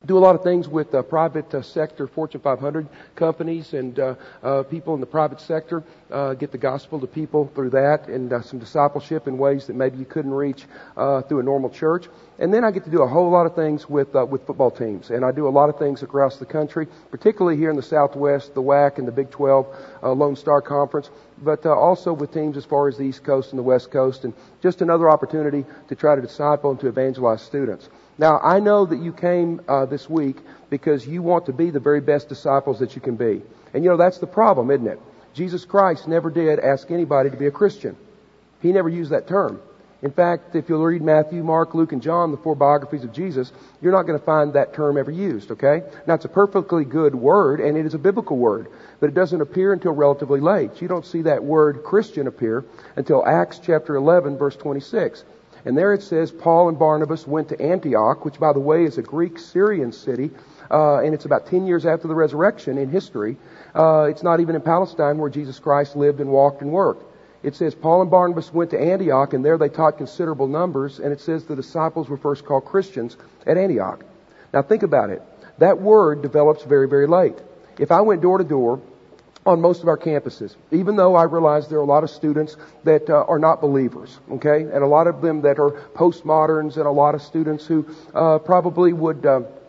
Do a lot of things with private sector Fortune 500 companies and people in the private sector. Get the gospel to people through that, and some discipleship in ways that maybe you couldn't reach through a normal church. And then I get to do a whole lot of things with football teams, and I do a lot of things across the country, particularly here in the Southwest, the WAC and the Big 12 Lone Star Conference, but also with teams as far as the East Coast and the West Coast, and just another opportunity to try to disciple and to evangelize students. Now, I know that you came this week because you want to be the very best disciples that you can be. And you know, that's the problem, isn't it? Jesus Christ never did ask anybody to be a Christian. He never used that term. In fact, if you'll read Matthew, Mark, Luke, and John, the 4 biographies of Jesus, you're not going to find that term ever used, okay? Now, it's a perfectly good word, and it is a biblical word, but it doesn't appear until relatively late. You don't see that word Christian appear until Acts chapter 11, verse 26. And there it says, Paul and Barnabas went to Antioch, which, by the way, is a Greek-Syrian city, and it's about 10 years after the resurrection in history. It's not even in Palestine where Jesus Christ lived and walked and worked. It says Paul and Barnabas went to Antioch, and there they taught considerable numbers, and it says the disciples were first called Christians at Antioch. Now think about it. That word develops very, very late. If I went door to door on most of our campuses, even though I realize there are a lot of students that are not believers, okay, and a lot of them that are postmoderns, and a lot of students who probably would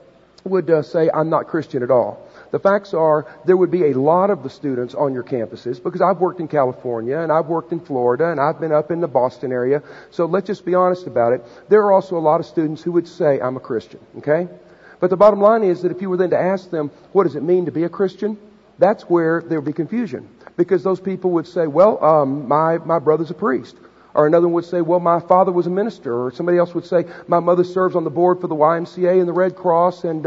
say, I'm not Christian at all. The facts are, there would be a lot of the students on your campuses, because I've worked in California, and I've worked in Florida, and I've been up in the Boston area, so let's just be honest about it. There are also a lot of students who would say, I'm a Christian, okay? But the bottom line is that if you were then to ask them, what does it mean to be a Christian? That's where there would be confusion. Because those people would say, well, my brother's a priest. Or another one would say, well, my father was a minister. Or somebody else would say, my mother serves on the board for the YMCA and the Red Cross and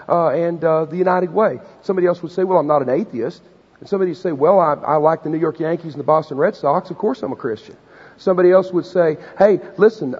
the United Way. Somebody else would say, well, I'm not an atheist. And somebody would say, well, I like the New York Yankees and the Boston Red Sox. Of course I'm a Christian. Somebody else would say, hey, listen,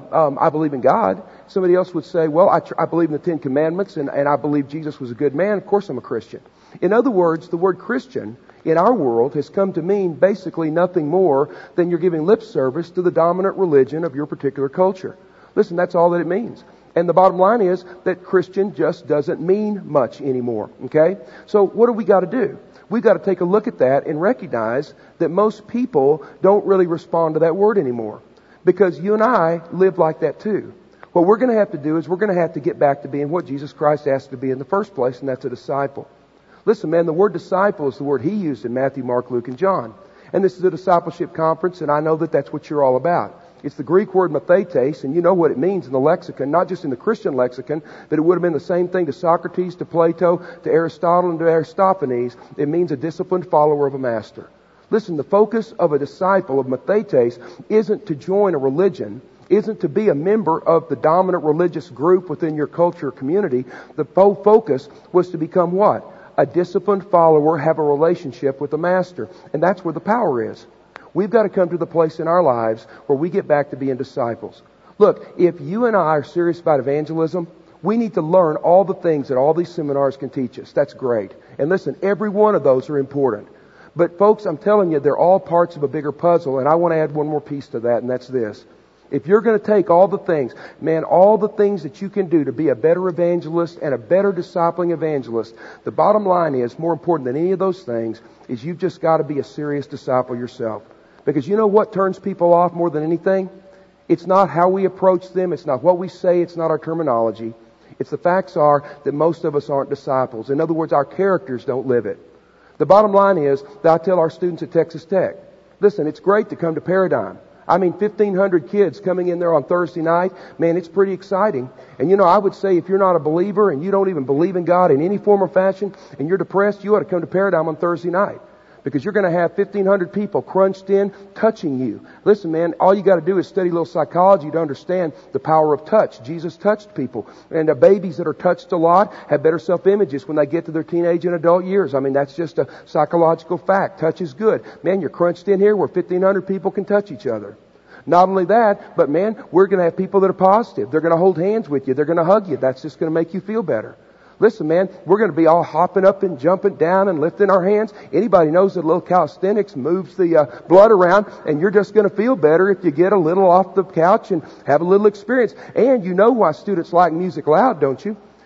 I believe in God. Somebody else would say, well, I believe in the 10 Commandments and I believe Jesus was a good man. Of course I'm a Christian. In other words, the word Christian in our world has come to mean basically nothing more than you're giving lip service to the dominant religion of your particular culture. Listen, that's all that it means. And the bottom line is that Christian just doesn't mean much anymore, okay? So what do we got to do? We've got to take a look at that and recognize that most people don't really respond to that word anymore. Because you and I live like that too. What we're going to have to do is we're going to have to get back to being what Jesus Christ asked to be in the first place, and that's a disciple. Listen, man, the word disciple is the word He used in Matthew, Mark, Luke, and John. And this is a discipleship conference, and I know that that's what you're all about. It's the Greek word mathetes, and you know what it means in the lexicon, not just in the Christian lexicon, but it would have been the same thing to Socrates, to Plato, to Aristotle, and to Aristophanes. It means a disciplined follower of a master. Listen, the focus of a disciple of mathetes isn't to join a religion, isn't to be a member of the dominant religious group within your culture or community. The focus was to become what? A disciplined follower, have a relationship with the master. And that's where the power is. We've got to come to the place in our lives where we get back to being disciples. Look, if you and I are serious about evangelism, we need to learn all the things that all these seminars can teach us. That's great. And listen, every one of those are important. But folks, I'm telling you, they're all parts of a bigger puzzle. And I want to add one more piece to that, and that's this. If you're going to take all the things, man, all the things that you can do to be a better evangelist and a better discipling evangelist, the bottom line is, more important than any of those things, is you've just got to be a serious disciple yourself. Because you know what turns people off more than anything? It's not how we approach them. It's not what we say. It's not our terminology. It's the facts are that most of us aren't disciples. In other words, our characters don't live it. The bottom line is that I tell our students at Texas Tech, listen, it's great to come to Paradigm. I mean, 1,500 kids coming in there on Thursday night. Man, it's pretty exciting. And you know, I would say if you're not a believer and you don't even believe in God in any form or fashion and you're depressed, you ought to come to Paradigm on Thursday night. Because you're going to have 1,500 people crunched in, touching you. Listen, man, all you got to do is study a little psychology to understand the power of touch. Jesus touched people. And babies that are touched a lot have better self-images when they get to their teenage and adult years. I mean, that's just a psychological fact. Touch is good. Man, you're crunched in here where 1,500 people can touch each other. Not only that, but man, we're going to have people that are positive. They're going to hold hands with you. They're going to hug you. That's just going to make you feel better. Listen, man, we're going to be all hopping up and jumping down and lifting our hands. Anybody knows that a little calisthenics moves the blood around, and you're just going to feel better if you get a little off the couch and have a little experience. And you know why students like music loud, don't you?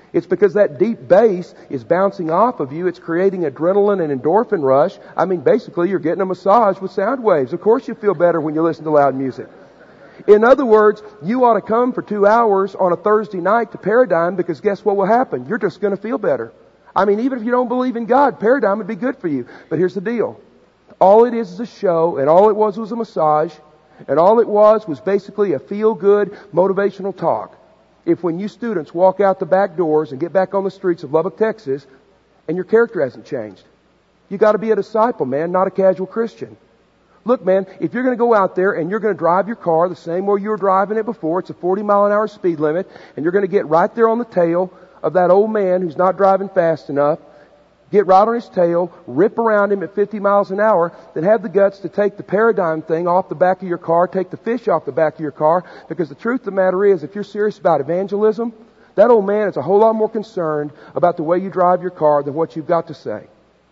It's because that deep bass is bouncing off of you. It's creating adrenaline and endorphin rush. I mean, basically, you're getting a massage with sound waves. Of course you feel better when you listen to loud music. In other words, you ought to come for 2 hours on a Thursday night to Paradigm, because guess what will happen? You're just going to feel better. I mean, even if you don't believe in God, Paradigm would be good for you. But here's the deal. All it is a show, and all it was a massage, and all it was basically a feel-good motivational talk. If when you students walk out the back doors and get back on the streets of Lubbock, Texas, and your character hasn't changed, you got to be a disciple, man, not a casual Christian. Look, man, if you're going to go out there and you're going to drive your car the same way you were driving it before, it's a 40-mile-an-hour speed limit, and you're going to get right there on the tail of that old man who's not driving fast enough, get right on his tail, rip around him at 50 miles an hour, then have the guts to take the Paradigm thing off the back of your car, take the fish off the back of your car, because the truth of the matter is, if you're serious about evangelism, that old man is a whole lot more concerned about the way you drive your car than what you've got to say.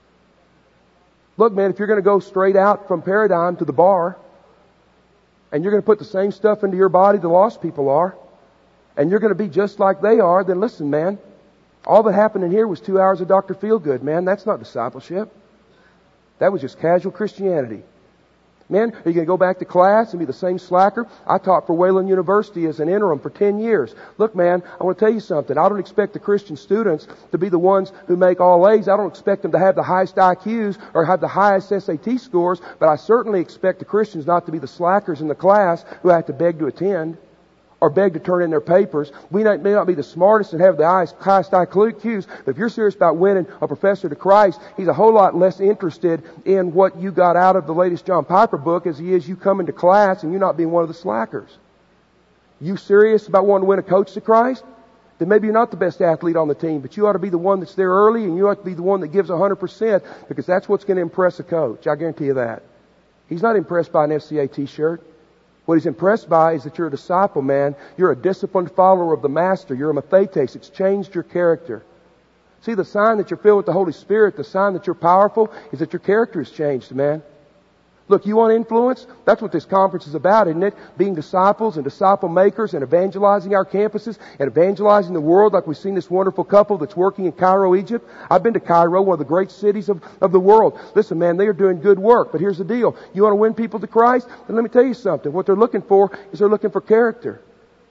Look, man, if you're going to go straight out from Paradigm to the bar, and you're going to put the same stuff into your body the lost people are, and you're going to be just like they are, then listen, man, all that happened in here was 2 hours of Dr. Feelgood, man. That's not discipleship. That was just casual Christianity. Man, are you going to go back to class and be the same slacker? I taught for Wayland University as an interim for 10 years. Look, man, I want to tell you something. I don't expect the Christian students to be the ones who make all A's. I don't expect them to have the highest IQs or have the highest SAT scores, but I certainly expect the Christians not to be the slackers in the class who have to beg to attend or beg to turn in their papers. We may not be the smartest and have the highest IQs, but if you're serious about winning a professor to Christ, he's a whole lot less interested in what you got out of the latest John Piper book as he is you coming to class and you not being one of the slackers. You serious about wanting to win a coach to Christ? Then maybe you're not the best athlete on the team, but you ought to be the one that's there early, and you ought to be the one that gives 100%, because that's what's going to impress a coach. I guarantee you that. He's not impressed by an FCA t-shirt. What he's impressed by is that you're a disciple, man. You're a disciplined follower of the Master. You're a mathetes. It's changed your character. See, the sign that you're filled with the Holy Spirit, the sign that you're powerful, is that your character has changed, man. Look, you want influence? That's what this conference is about, isn't it? Being disciples and disciple makers and evangelizing our campuses and evangelizing the world, like we've seen this wonderful couple that's working in Cairo, Egypt. I've been to Cairo, one of the great cities of the world. Listen, man, they are doing good work, but here's the deal. You want to win people to Christ? Then let me tell you something. What they're looking for is they're looking for character.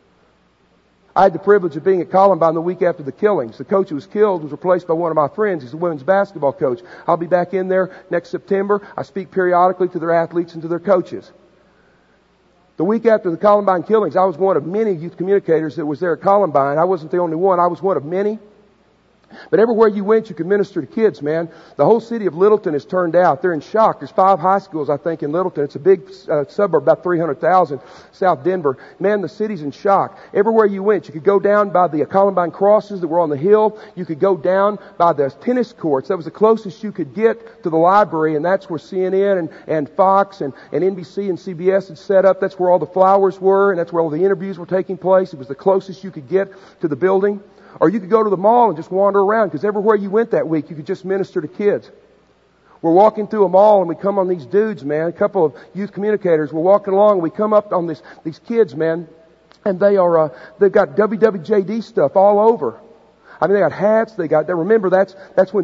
I had the privilege of being at Columbine the week after the killings. The coach who was killed was replaced by one of my friends. He's a women's basketball coach. I'll be back in there next September. I speak periodically to their athletes and to their coaches. The week after the Columbine killings, I was one of many youth communicators that was there at Columbine. I wasn't the only one. I was one of many. But everywhere you went, you could minister to kids, man. The whole city of Littleton is turned out. They're in shock. There's 5 high schools, I think, in Littleton. It's a big suburb, about 300,000, South Denver. Man, the city's in shock. Everywhere you went, you could go down by the Columbine crosses that were on the hill. You could go down by the tennis courts. That was the closest you could get to the library, and that's where CNN and Fox and NBC and CBS had set up. That's where all the flowers were, and that's where all the interviews were taking place. It was the closest you could get to the building. Or you could go to the mall and just wander around, because everywhere you went that week, you could just minister to kids. We're walking through a mall and we come on these dudes, man, a couple of youth communicators. We're walking along and we come up on these kids, man, and they've got WWJD stuff all over. I mean, they got hats, remember that's when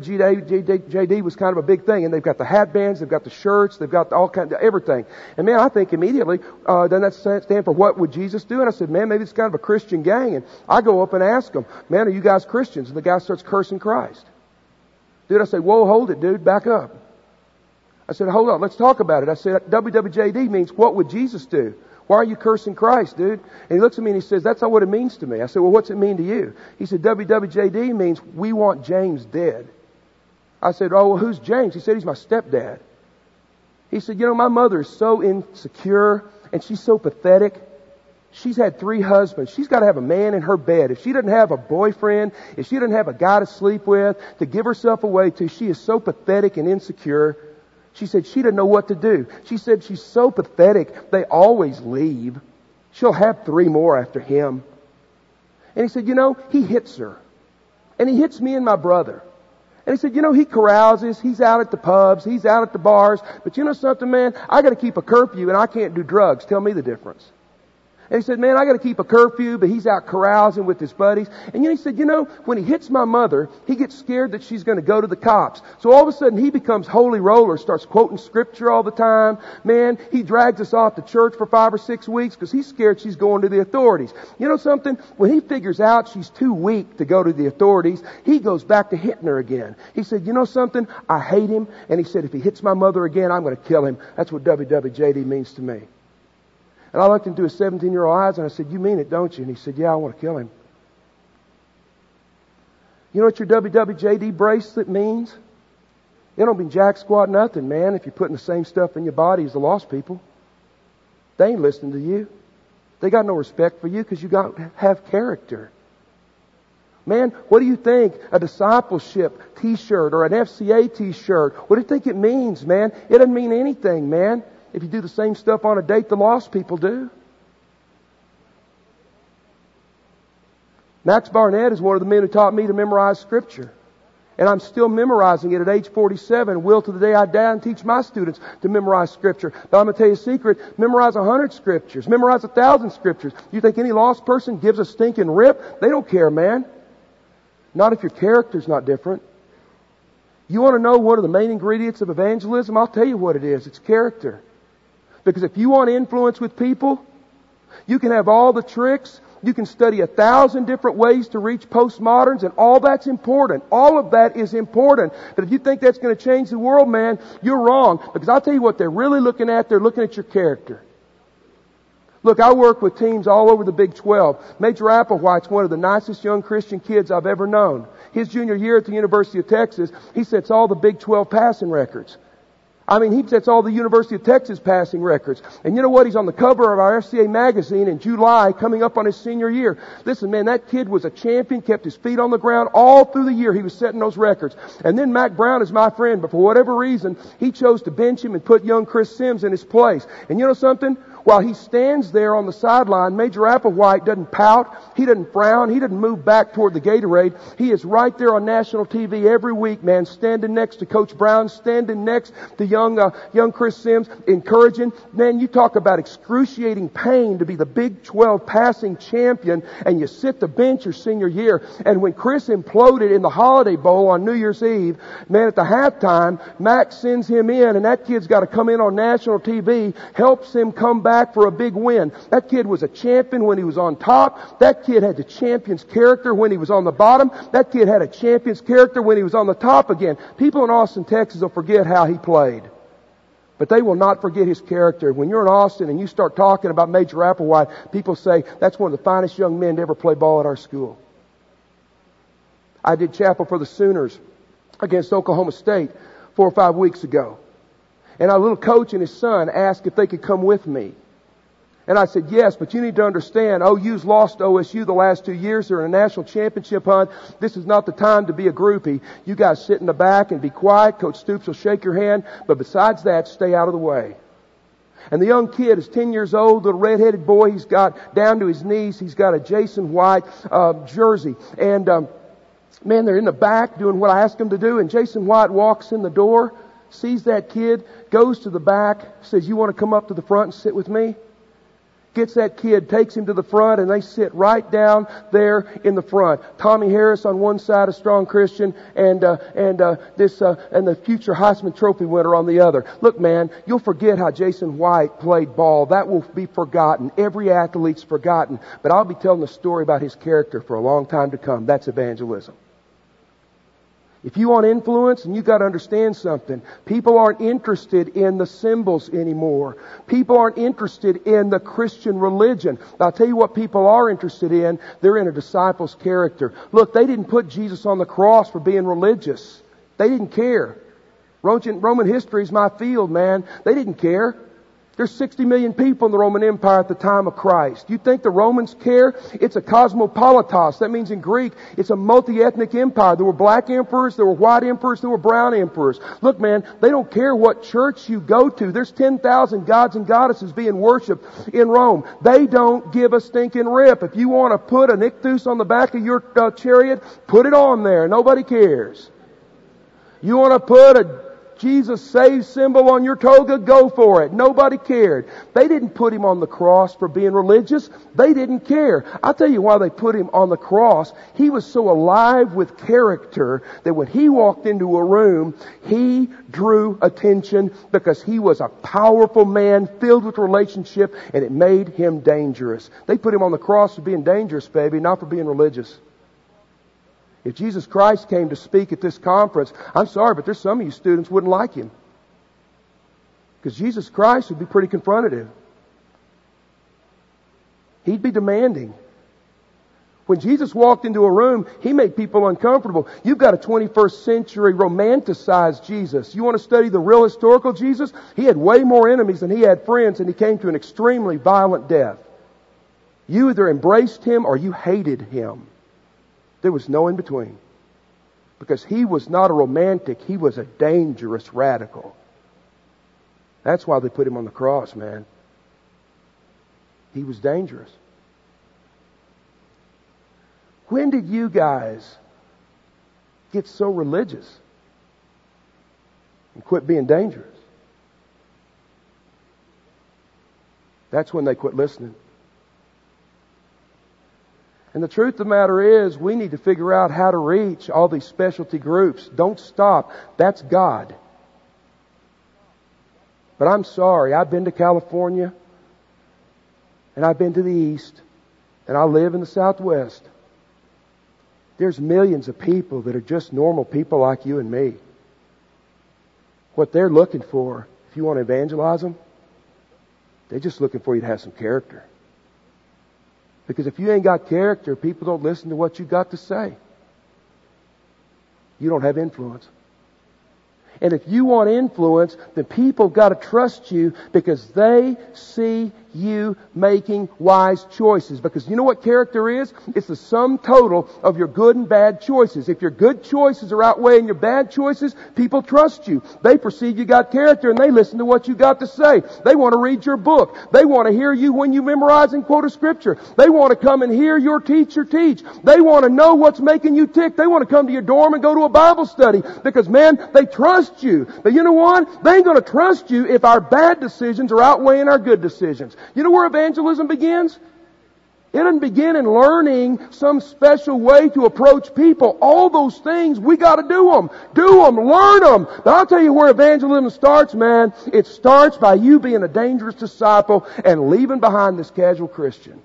WWJD was kind of a big thing, and they've got the hat bands, they've got the shirts, they've got all kinds of everything. And man, I think immediately, doesn't that stand for what would Jesus do? And I said, man, maybe it's kind of a Christian gang. And I go up and ask them, man, are you guys Christians? And the guy starts cursing Christ. Dude, I said, whoa, hold it, dude, back up. I said, hold on, let's talk about it. I said, WWJD means what would Jesus do? Why are you cursing Christ, dude? And he looks at me and he says, that's not what it means to me. I said, well, what's it mean to you? He said, WWJD means we want James dead. I said, oh, well, who's James? He said, he's my stepdad. He said, you know, my mother is so insecure and she's so pathetic. She's had 3 husbands. She's got to have a man in her bed. If she doesn't have a boyfriend, if she doesn't have a guy to sleep with, to give herself away to, she is so pathetic and insecure. She said she didn't know what to do. She said she's so pathetic, they always leave. She'll have 3 more after him. And he said, you know, he hits her. And he hits me and my brother. And he said, you know, he carouses, he's out at the pubs, he's out at the bars. But you know something, man? I got to keep a curfew and I can't do drugs. Tell me the difference. And he said, man, I got to keep a curfew, but he's out carousing with his buddies. And he said, when he hits my mother, he gets scared that she's going to go to the cops. So all of a sudden he becomes holy roller, starts quoting scripture all the time. Man, he drags us off to church for 5 or 6 weeks because he's scared she's going to the authorities. You know something? When he figures out she's too weak to go to the authorities, he goes back to hitting her again. He said, you know something? I hate him. And he said, if he hits my mother again, I'm going to kill him. That's what WWJD means to me. And I looked into his 17-year-old eyes and I said, you mean it, don't you? And he said, yeah, I want to kill him. You know what your WWJD bracelet means? It don't mean jack squat nothing, man, if you're putting the same stuff in your body as the lost people. They ain't listening to you. They got no respect for you because you have character. Man, what do you think a discipleship t-shirt or an FCA t-shirt, what do you think it means, man? It doesn't mean anything, man, if you do the same stuff on a date the lost people do. Max Barnett is one of the men who taught me to memorize Scripture. And I'm still memorizing it at age 47. Will to the day I die and teach my students to memorize Scripture. But I'm going to tell you a secret. Memorize 100 Scriptures. Memorize 1,000 Scriptures. You think any lost person gives a stinking rip? They don't care, man. Not if your character's not different. You want to know one of the main ingredients of evangelism? I'll tell you what it is. It's character. Because if you want influence with people, you can have all the tricks. You can study 1,000 different ways to reach postmoderns, and all that's important. All of that is important. But if you think that's going to change the world, man, you're wrong. Because I'll tell you what they're really looking at. They're looking at your character. Look, I work with teams all over the Big 12. Major Applewhite's one of the nicest young Christian kids I've ever known. His junior year at the University of Texas, he sets all the Big 12 passing records. I mean, he sets all the University of Texas passing records. And you know what? He's on the cover of our FCA magazine in July, coming up on his senior year. Listen, man, that kid was a champion, kept his feet on the ground all through the year. He was setting those records. And then Mac Brown is my friend, but for whatever reason, he chose to bench him and put young Chris Sims in his place. And you know something? While he stands there on the sideline, Major Applewhite doesn't pout. He doesn't frown. He doesn't move back toward the Gatorade. He is right there on national TV every week, man, standing next to Coach Brown, standing next to young Chris Sims, encouraging. Man, you talk about excruciating pain to be the Big 12 passing champion, and you sit the bench your senior year. And when Chris imploded in the Holiday Bowl on New Year's Eve, man, at the halftime, Mac sends him in, and that kid's got to come in on national TV, helps him come back for a big win. That kid was a champion when he was on top. That kid had the champion's character when he was on the bottom. That kid had a champion's character when he was on the top again. People in Austin, Texas will forget how he played, but they will not forget his character. When you're in Austin and you start talking about Major Applewhite, people say, that's one of the finest young men to ever play ball at our school. I did chapel for the Sooners against Oklahoma State 4 or 5 weeks ago. And our little coach and his son asked if they could come with me. And I said, yes, but you need to understand, OU's lost OSU the last 2 years. They're in a national championship hunt. This is not the time to be a groupie. You guys sit in the back and be quiet. Coach Stoops will shake your hand. But besides that, stay out of the way. And the young kid is 10 years old, little red-headed boy. He's got down to his knees. He's got a Jason White jersey. And man, they're in the back doing what I asked them to do. And Jason White walks in the door, sees that kid, goes to the back, says, you want to come up to the front and sit with me? Gets that kid, takes him to the front, and they sit right down there in the front. Tommy Harris on one side, a strong Christian, and the future Heisman Trophy winner on the other. Look, man, you'll forget how Jason White played ball. That will be forgotten. Every athlete's forgotten. But I'll be telling a story about his character for a long time to come. That's evangelism. If you want influence, and you've got to understand something, people aren't interested in the symbols anymore. People aren't interested in the Christian religion. But I'll tell you what people are interested in. They're in a disciple's character. Look, they didn't put Jesus on the cross for being religious. They didn't care. Roman history is my field, man. They didn't care. There's 60 million people in the Roman Empire at the time of Christ. You think the Romans care? It's a cosmopolitos. That means in Greek, it's a multi-ethnic empire. There were black emperors, there were white emperors, there were brown emperors. Look, man, they don't care what church you go to. There's 10,000 gods and goddesses being worshipped in Rome. They don't give a stinking rip. If you want to put an ichthus on the back of your chariot, put it on there. Nobody cares. You want to put a Jesus saves symbol on your toga, go for it. Nobody cared. They didn't put Him on the cross for being religious. They didn't care. I'll tell you why they put Him on the cross. He was so alive with character that when He walked into a room, He drew attention because He was a powerful man filled with relationship, and it made Him dangerous. They put Him on the cross for being dangerous, baby, not for being religious. If Jesus Christ came to speak at this conference, I'm sorry, but there's some of you students wouldn't like Him. Because Jesus Christ would be pretty confrontative. He'd be demanding. When Jesus walked into a room, He made people uncomfortable. You've got a 21st century romanticized Jesus. You want to study the real historical Jesus? He had way more enemies than He had friends, and He came to an extremely violent death. You either embraced Him or you hated Him. There was no in between. Because He was not a romantic. He was a dangerous radical. That's why they put Him on the cross, man. He was dangerous. When did you guys get so religious and quit being dangerous? That's when they quit listening. And the truth of the matter is, we need to figure out how to reach all these specialty groups. Don't stop. That's God. But I'm sorry, I've been to California, and I've been to the East, and I live in the Southwest. There's millions of people that are just normal people like you and me. What they're looking for, if you want to evangelize them, they're just looking for you to have some character. Because if you ain't got character, people don't listen to what you got to say. You don't have influence. And if you want influence, then people got to trust you because they see you making wise choices. Because you know what character is? It's the sum total of your good and bad choices. If your good choices are outweighing your bad choices, people trust you. They perceive you got character and they listen to what you got to say. They want to read your book. They want to hear you when you memorize and quote a scripture. They want to come and hear your teacher teach. They want to know what's making you tick. They want to come to your dorm and go to a Bible study because, man, they trust you. But you know what? They ain't going to trust you if our bad decisions are outweighing our good decisions. You know where evangelism begins? It doesn't begin in learning some special way to approach people. All those things, we got to do them. Do them. Learn them. But I'll tell you where evangelism starts, man. It starts by you being a dangerous disciple and leaving behind this casual Christian.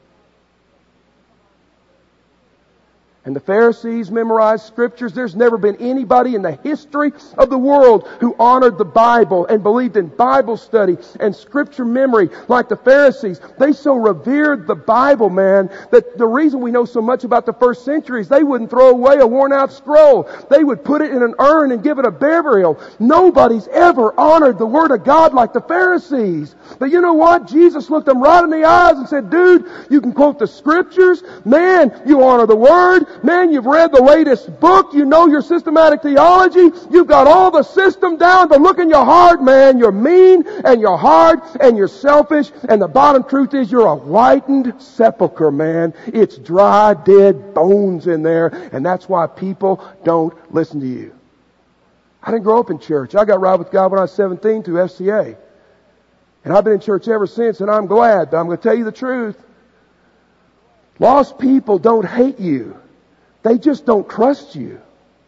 And the Pharisees memorized scriptures. There's never been anybody in the history of the world who honored the Bible and believed in Bible study and scripture memory like the Pharisees. They so revered the Bible, man, that the reason we know so much about the first century is they wouldn't throw away a worn out scroll. They would put it in an urn and give it a burial. Nobody's ever honored the Word of God like the Pharisees. But you know what? Jesus looked them right in the eyes and said, dude, you can quote the scriptures. Man, you honor the Word. Man, you've read the latest book. You know your systematic theology. You've got all the system down. But look in your heart, man. You're mean and you're hard and you're selfish. And the bottom truth is you're a whitened sepulcher, man. It's dry, dead bones in there. And that's why people don't listen to you. I didn't grow up in church. I got right with God when I was 17 through FCA. And I've been in church ever since, and I'm glad. But I'm going to tell you the truth. Lost people don't hate you. They just don't trust you.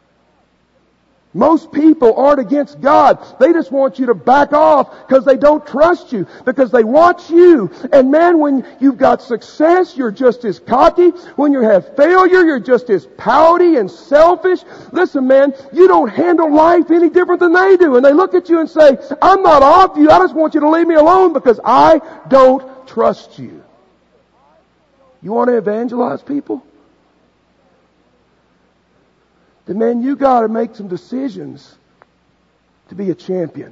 Most people aren't against God. They just want you to back off because they don't trust you. Because they watch you. And man, when you've got success, you're just as cocky. When you have failure, you're just as pouty and selfish. Listen, man, you don't handle life any different than they do. And they look at you and say, I'm not off you. I just want you to leave me alone because I don't trust you. You want to evangelize people? Then man, you got to make some decisions to be a champion.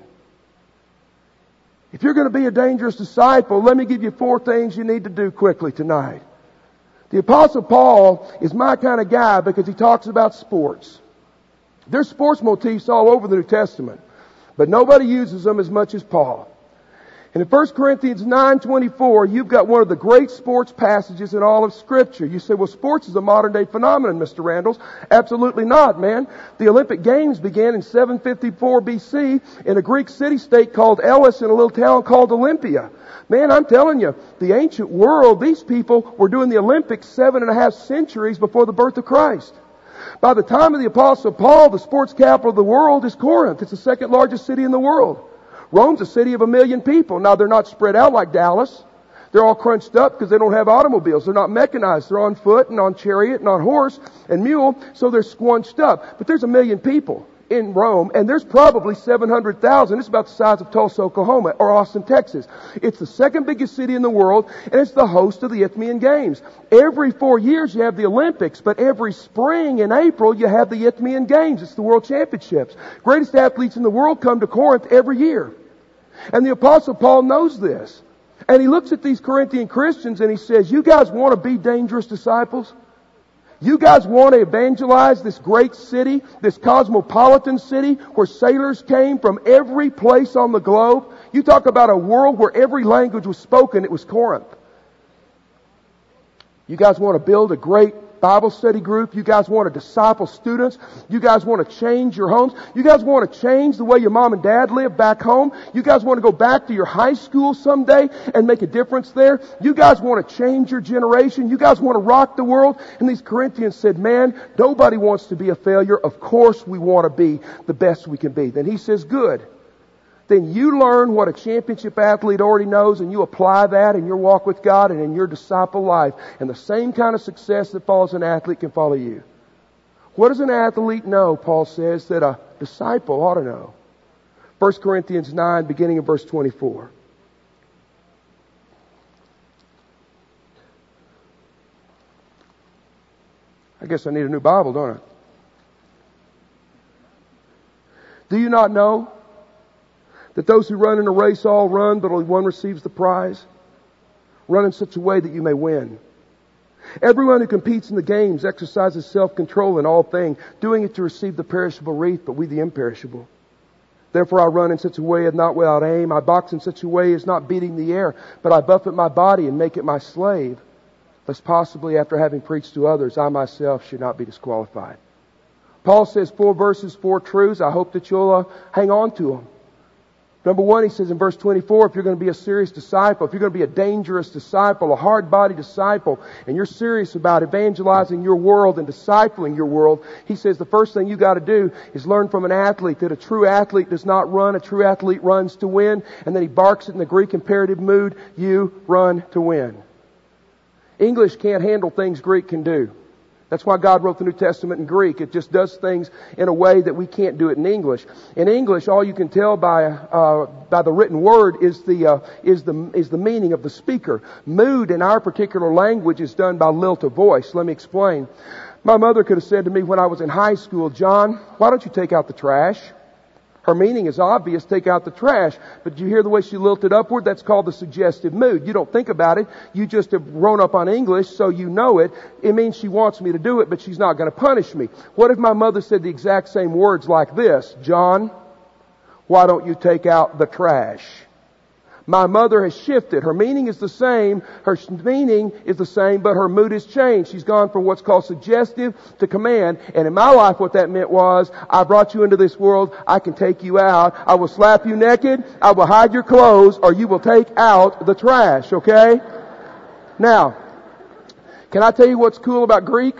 If you're going to be a dangerous disciple, let me give you 4 things you need to do quickly tonight. The Apostle Paul is my kind of guy because he talks about sports. There's sports motifs all over the New Testament, but nobody uses them as much as Paul. And in 1 Corinthians 9:24, you've got one of the great sports passages in all of Scripture. You say, well, sports is a modern day phenomenon, Mr. Randalls. Absolutely not, man. The Olympic Games began in 754 BC in a Greek city-state called Elis in a little town called Olympia. Man, I'm telling you, the ancient world, these people were doing the Olympics 7.5 centuries before the birth of Christ. By the time of the Apostle Paul, the sports capital of the world is Corinth. It's the second largest city in the world. Rome's a city of 1 million people. Now, they're not spread out like Dallas. They're all crunched up because they don't have automobiles. They're not mechanized. They're on foot and on chariot and on horse and mule, so they're squunched up. But there's 1 million people in Rome, and there's probably 700,000. It's about the size of Tulsa, Oklahoma, or Austin, Texas. It's the second biggest city in the world, and it's the host of the Isthmian Games. Every 4 years you have the Olympics, but every spring in April you have the Isthmian Games. It's the World Championships. Greatest athletes in the world come to Corinth every year. And the Apostle Paul knows this. And he looks at these Corinthian Christians and he says, you guys want to be dangerous disciples? You guys want to evangelize this great city, this cosmopolitan city where sailors came from every place on the globe? You talk about a world where every language was spoken, it was Corinth. You guys want to build a great Bible study group? You guys want to disciple students? You guys want to change your homes? You guys want to change the way your mom and dad live back home? You guys want to go back to your high school someday and make a difference there? You guys want to change your generation? You guys want to rock the world? And these Corinthians said, man, nobody wants to be a failure. Of course we want to be the best we can be. Then he says, good. Then you learn what a championship athlete already knows and you apply that in your walk with God and in your disciple life. And the same kind of success that follows an athlete can follow you. What does an athlete know, Paul says, that a disciple ought to know? 1 Corinthians 9, beginning in verse 24. I guess I need a new Bible, don't I? Do you not know that those who run in a race all run, but only one receives the prize? Run in such a way that you may win. Everyone who competes in the games exercises self-control in all things, doing it to receive the perishable wreath, but we the imperishable. Therefore I run in such a way as not without aim. I box in such a way as not beating the air, but I buffet my body and make it my slave, lest possibly after having preached to others, I myself should not be disqualified. Paul says 4 verses, 4 truths. I hope that you'll hang on to them. Number 1, he says in verse 24, if you're going to be a serious disciple, if you're going to be a dangerous disciple, a hard-bodied disciple, and you're serious about evangelizing your world and discipling your world, he says the first thing you got to do is learn from an athlete that a true athlete does not run, a true athlete runs to win, and then he barks it in the Greek imperative mood, you run to win. English can't handle things Greek can do. That's why God wrote the New Testament in Greek. It just does things in a way that we can't do it in English. In English, all you can tell by the written word is the meaning of the speaker. Mood in our particular language is done by lilt of voice. Let me explain. My mother could have said to me when I was in high school, John, why don't you take out the trash? Her meaning is obvious, take out the trash. But you hear the way she lilted upward? That's called the suggestive mood. You don't think about it. You just have grown up on English, so you know it. It means she wants me to do it, but she's not going to punish me. What if my mother said the exact same words like this? John, why don't you take out the trash? My mother has shifted. Her meaning is the same. Her meaning is the same, but her mood has changed. She's gone from what's called suggestive to command. And in my life, what that meant was, I brought you into this world. I can take you out. I will slap you naked. I will hide your clothes, or you will take out the trash, okay? Now, can I tell you what's cool about Greek?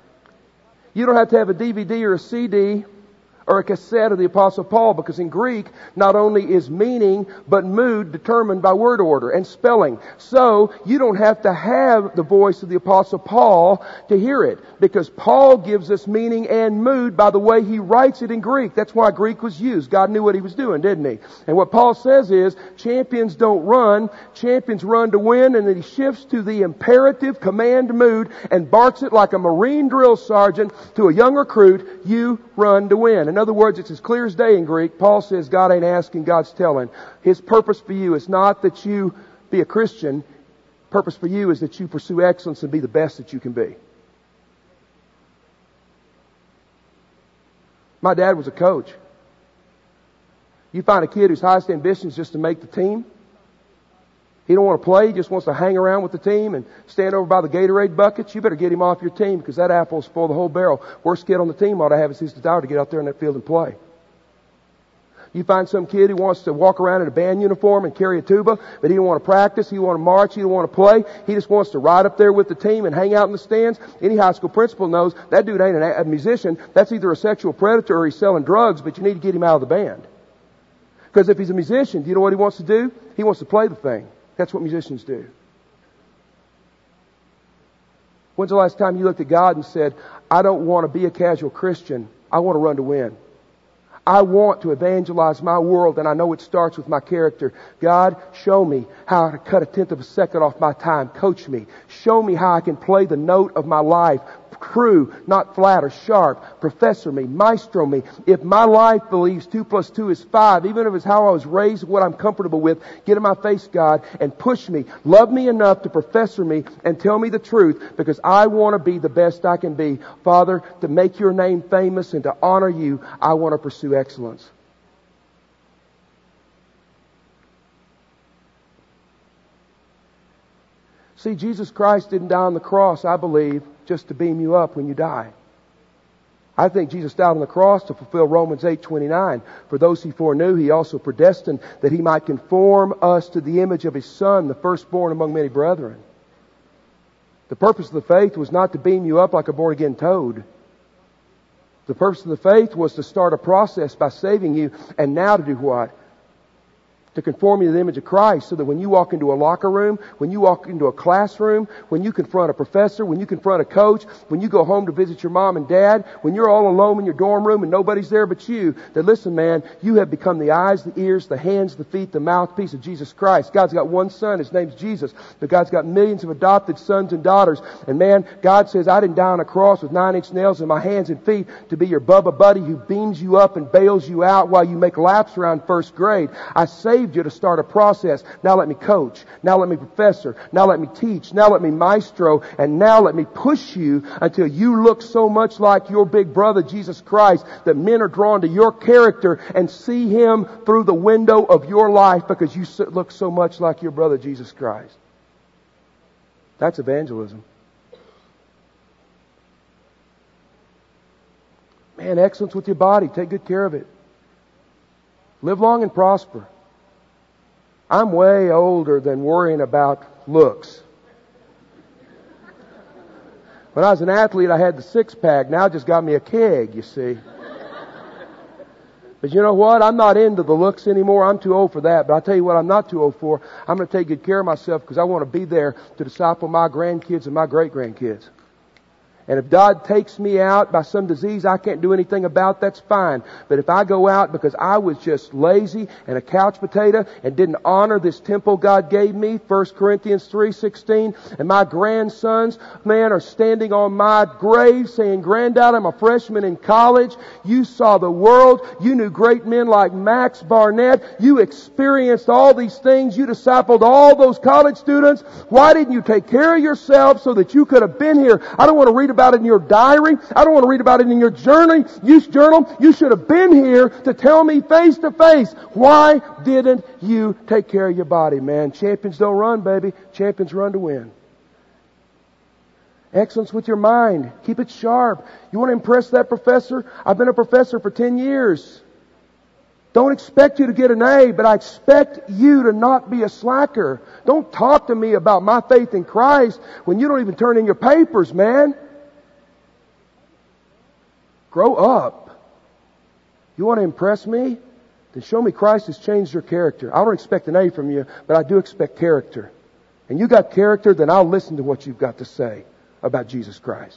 You don't have to have a DVD or a CD or a cassette of the Apostle Paul, because in Greek, not only is meaning, but mood determined by word order and spelling. So, you don't have to have the voice of the Apostle Paul to hear it, because Paul gives us meaning and mood by the way he writes it in Greek. That's why Greek was used. God knew what he was doing, didn't he? And what Paul says is, champions don't run, champions run to win, and then he shifts to the imperative command mood and barks it like a Marine drill sergeant to a young recruit, you run to win. In other words, it's as clear as day in Greek. Paul says God ain't asking, God's telling. His purpose for you is not that you be a Christian. Purpose for you is that you pursue excellence and be the best that you can be. My dad was a coach. You find a kid whose highest ambition is just to make the team, He don't want to play. He just wants to hang around with the team and stand over by the Gatorade buckets. You better get him off your team because that apple will spoil the whole barrel. Worst kid on the team ought to have is his desire to get out there in that field and play. You find some kid who wants to walk around in a band uniform and carry a tuba, but he don't want to practice, he don't want to march, he don't want to play. He just wants to ride up there with the team and hang out in the stands. Any high school principal knows that dude ain't a musician. That's either a sexual predator or he's selling drugs, but you need to get him out of the band. Because if he's a musician, do you know what he wants to do? He wants to play the thing. That's what musicians do. When's the last time you looked at God and said, I don't want to be a casual Christian. I want to run to win. I want to evangelize my world, and I know it starts with my character. God, show me how to cut a tenth of a second off my time. Coach me. Show me how I can play the note of my life. True, not flat or sharp. Professor me, maestro me. If my life believes 2 + 2 is 5, even if it's how I was raised, what I'm comfortable with, get in my face, God, and push me. Love me enough to professor me and tell me the truth, because I want to be the best I can be. Father, to make your name famous and to honor you, I want to pursue excellence. See, Jesus Christ didn't die on the cross, I believe, just to beam you up when you die. I think Jesus died on the cross to fulfill Romans 8:29. For those He foreknew, He also predestined that He might conform us to the image of His Son, the firstborn among many brethren. The purpose of the faith was not to beam you up like a born-again toad. The purpose of the faith was to start a process by saving you, and now to do what? To conform you to the image of Christ, so that when you walk into a locker room, when you walk into a classroom, when you confront a professor, when you confront a coach, when you go home to visit your mom and dad, when you're all alone in your dorm room and nobody's there but you, that listen, man, you have become the eyes, the ears, the hands, the feet, the mouthpiece of Jesus Christ. God's got one Son, His name's Jesus, but God's got millions of adopted sons and daughters. And man, God says, I didn't die on a cross with 9-inch nails in my hands and feet to be your Bubba buddy who beams you up and bails you out while you make laps around first grade. I saved you to start a process. Now let me coach. Now let me professor. Now let me teach. Now let me maestro. And now let me push you until you look so much like your big brother Jesus Christ that men are drawn to your character and see Him through the window of your life because you look so much like your brother Jesus Christ. That's evangelism. Man, excellence with your body. Take good care of it. Live long and prosper. I'm way older than worrying about looks. When I was an athlete, I had the six-pack. Now it just got me a keg, you see. But you know what? I'm not into the looks anymore. I'm too old for that. But I'll tell you what I'm not too old for. I'm going to take good care of myself because I want to be there to disciple my grandkids and my great-grandkids. And if God takes me out by some disease I can't do anything about, that's fine. But if I go out because I was just lazy and a couch potato and didn't honor this temple God gave me, 1 Corinthians 3:16, and my grandsons, man, are standing on my grave saying, Granddad, I'm a freshman in college. You saw the world. You knew great men like Max Barnett. You experienced all these things. You discipled all those college students. Why didn't you take care of yourself so that you could have been here? I don't want to read about it in your diary. I don't want to read about it in your journal. You should have been here to tell me face to face. Why didn't you take care of your body, man? Champions don't run, baby. Champions run to win. Excellence with your mind. Keep it sharp. You want to impress that professor? I've been a professor for 10 years. Don't expect you to get an A, but I expect you to not be a slacker. Don't talk to me about my faith in Christ when you don't even turn in your papers, man. Grow up. You want to impress me? Then show me Christ has changed your character. I don't expect an A from you, but I do expect character. And you got character, then I'll listen to what you've got to say about Jesus Christ.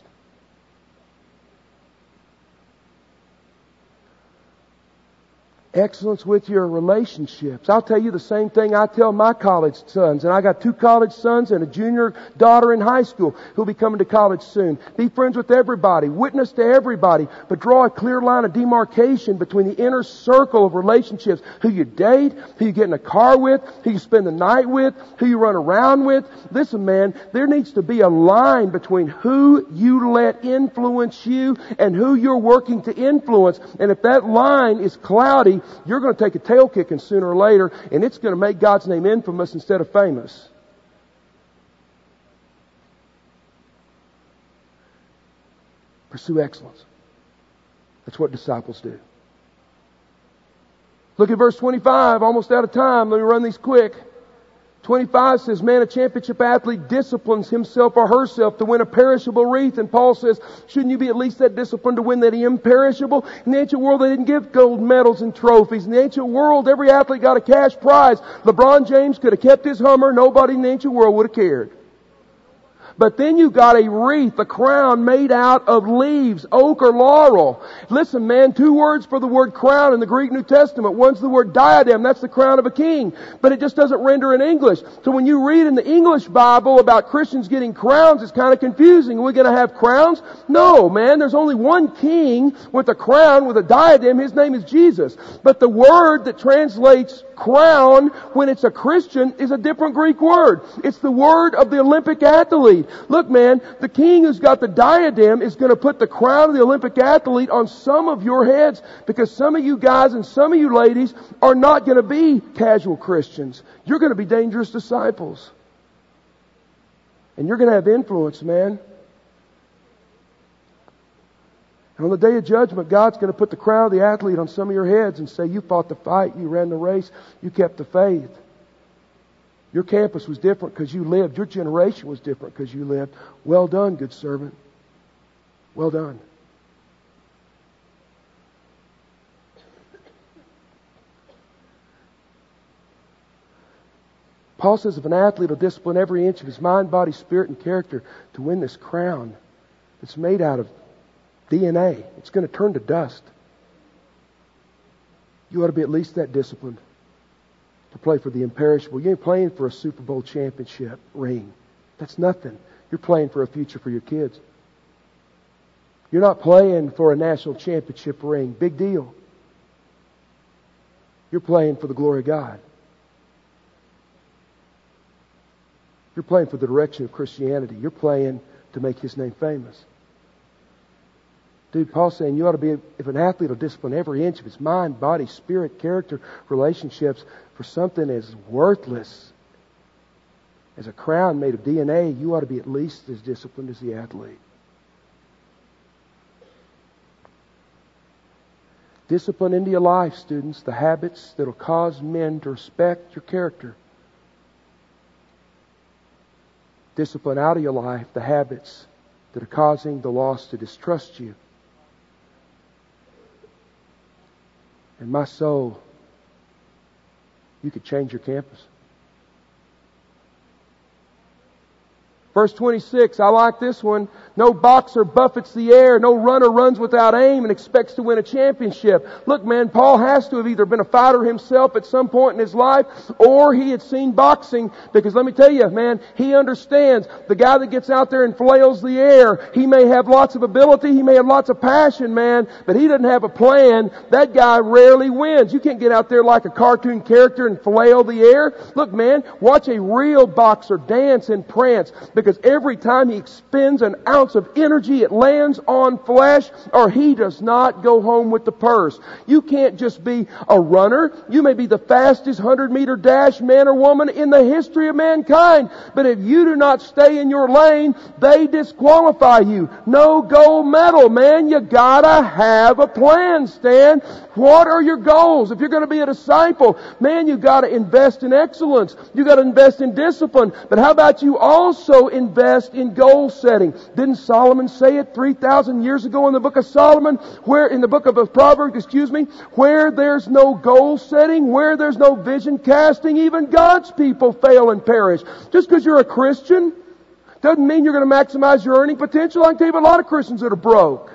Excellence with your relationships. I'll tell you the same thing I tell my college sons. And I got 2 college sons and a junior daughter in high school who'll be coming to college soon. Be friends with everybody. Witness to everybody. But draw a clear line of demarcation between the inner circle of relationships. Who you date, who you get in a car with, who you spend the night with, who you run around with. Listen, man, there needs to be a line between who you let influence you and who you're working to influence. And if that line is cloudy, you're going to take a tail kicking sooner or later, and it's going to make God's name infamous instead of famous. Pursue excellence. That's what disciples do. Look at verse 25. Almost out of time. Let me run these quick. 25 says, man, a championship athlete disciplines himself or herself to win a perishable wreath. And Paul says, shouldn't you be at least that disciplined to win that imperishable? In the ancient world, they didn't give gold medals and trophies. In the ancient world, every athlete got a cash prize. LeBron James could have kept his Hummer. Nobody in the ancient world would have cared. But then you got a wreath, a crown made out of leaves, oak or laurel. Listen, man, 2 words for the word crown in the Greek New Testament. One's the word diadem. That's the crown of a king. But it just doesn't render in English. So when you read in the English Bible about Christians getting crowns, it's kind of confusing. Are we going to have crowns? No, man. There's only one king with a crown, with a diadem. His name is Jesus. But the word that translates crown when it's a Christian is a different Greek word. It's the word of the Olympic athlete. Look, man, the king who's got the diadem is going to put the crown of the Olympic athlete on some of your heads, because some of you guys and some of you ladies are not going to be casual Christians. You're going to be dangerous disciples. And you're going to have influence, man. And on the day of judgment, God's going to put the crown of the athlete on some of your heads and say, you fought the fight, you ran the race, you kept the faith. Your campus was different because you lived. Your generation was different because you lived. Well done, good servant. Well done. Paul says if an athlete will discipline every inch of his mind, body, spirit, and character to win this crown that's made out of DNA, it's going to turn to dust. You ought to be at least that disciplined to play for the imperishable. You ain't playing for a Super Bowl championship ring. That's nothing. You're playing for a future for your kids. You're not playing for a national championship ring. Big deal. You're playing for the glory of God. You're playing for the direction of Christianity. You're playing to make His name famous. Dude, Paul's saying you ought to be, if an athlete will discipline every inch of his mind, body, spirit, character, relationships for something as worthless as a crown made of DNA, you ought to be at least as disciplined as the athlete. Discipline into your life, students, the habits that will cause men to respect your character. Discipline out of your life the habits that are causing the lost to distrust you. And my soul, you could change your campus. Verse 26, I like this one. No boxer buffets the air. No runner runs without aim and expects to win a championship. Look, man, Paul has to have either been a fighter himself at some point in his life, or he had seen boxing. Because let me tell you, man, he understands the guy that gets out there and flails the air, he may have lots of ability, he may have lots of passion, man, but he doesn't have a plan. That guy rarely wins. You can't get out there like a cartoon character and flail the air. Look, man, watch a real boxer dance and prance, because every time he expends an ounce of energy, it lands on flesh, or he does not go home with the purse. You can't just be a runner. You may be the fastest 100-meter dash man or woman in the history of mankind, but if you do not stay in your lane, they disqualify you. No gold medal, man. You gotta have a plan, Stan. What are your goals? If you're going to be a disciple, man, you gotta invest in excellence. You gotta invest in discipline. But how about you also invest in goal setting? Didn't Solomon say it 3,000 years ago in the book of Solomon, in the book of Proverbs, where there's no goal setting, where there's no vision casting, even God's people fail and perish. Just because you're a Christian doesn't mean you're going to maximize your earning potential. I can tell you about a lot of Christians that are broke.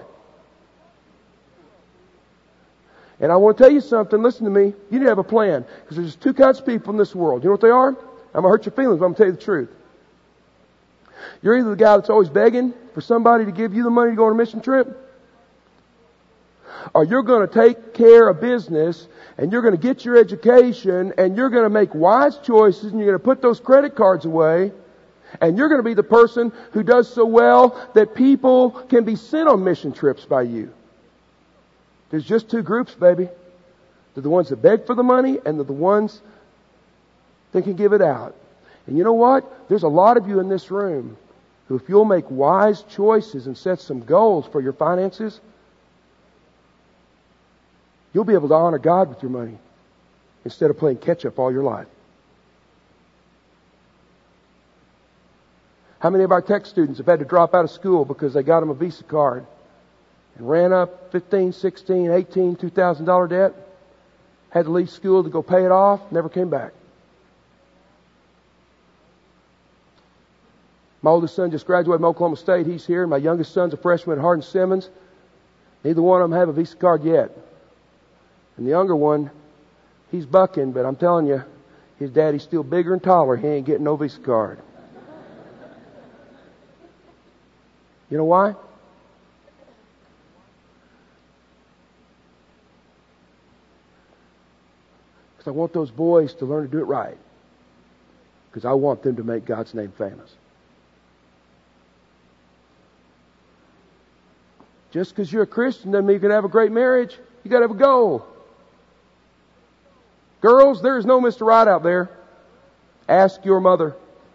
And I want to tell you something. Listen to me. You need to have a plan. Because there's two kinds of people in this world. You know what they are? I'm going to hurt your feelings, but I'm going to tell you the truth. You're either the guy that's always begging for somebody to give you the money to go on a mission trip, or you're going to take care of business and you're going to get your education and you're going to make wise choices and you're going to put those credit cards away, and you're going to be the person who does so well that people can be sent on mission trips by you. There's just two groups, baby. They're the ones that beg for the money, and they're the ones that can give it out. And you know what? There's a lot of you in this room who, if you'll make wise choices and set some goals for your finances, you'll be able to honor God with your money instead of playing catch-up all your life. How many of our tech students have had to drop out of school because they got them a Visa card and ran up $15, $16, $18, $2,000 debt, had to leave school to go pay it off, never came back? My oldest son just graduated from Oklahoma State. He's here. My youngest son's a freshman at Hardin-Simmons. Neither one of them have a Visa card yet. And the younger one, he's bucking, but I'm telling you, his daddy's still bigger and taller. He ain't getting no Visa card. You know why? Because I want those boys to learn to do it right. Because I want them to make God's name famous. Just because you're a Christian doesn't mean you can have a great marriage. You got to have a goal. Girls, there is no Mr. Right out there. Ask your mother.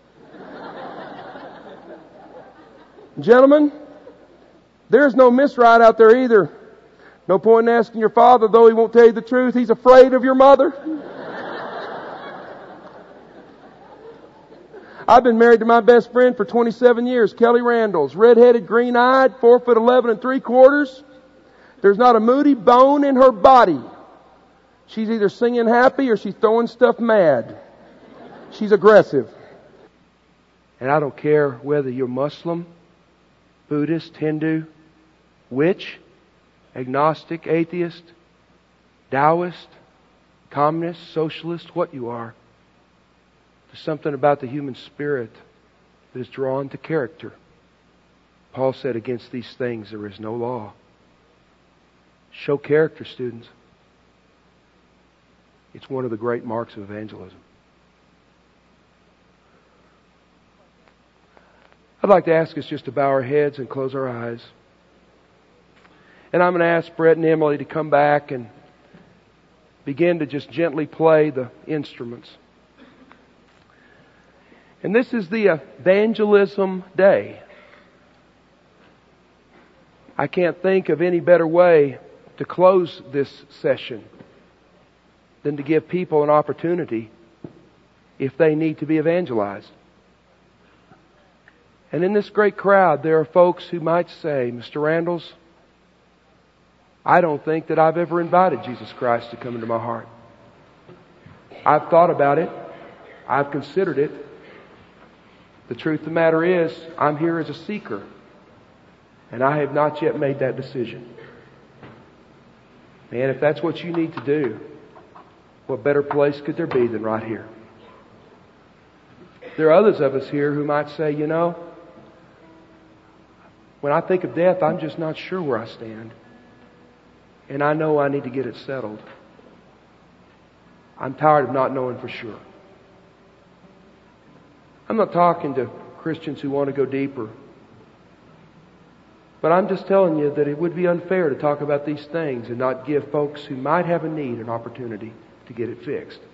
Gentlemen, there's no Miss Right out there either. No point in asking your father, though he won't tell you the truth. He's afraid of your mother. I've been married to my best friend for 27 years, Kelly Randalls. Red-headed, green-eyed, 4'11" 3/4. There's not a moody bone in her body. She's either singing happy or she's throwing stuff mad. She's aggressive. And I don't care whether you're Muslim, Buddhist, Hindu, witch, agnostic, atheist, Taoist, communist, socialist, what you are. There's something about the human spirit that is drawn to character. Paul said, against these things there is no law. Show character, students. It's one of the great marks of evangelism. I'd like to ask us just to bow our heads and close our eyes. And I'm going to ask Brett and Emily to come back and begin to just gently play the instruments. And this is the evangelism day. I can't think of any better way to close this session than to give people an opportunity if they need to be evangelized. And in this great crowd, there are folks who might say, Mr. Randalls, I don't think that I've ever invited Jesus Christ to come into my heart. I've thought about it. I've considered it. The truth of the matter is, I'm here as a seeker, and I have not yet made that decision. Man, if that's what you need to do, what better place could there be than right here? There are others of us here who might say, you know, when I think of death, I'm just not sure where I stand. And I know I need to get it settled. I'm tired of not knowing for sure. I'm not talking to Christians who want to go deeper. But I'm just telling you that it would be unfair to talk about these things and not give folks who might have a need an opportunity to get it fixed.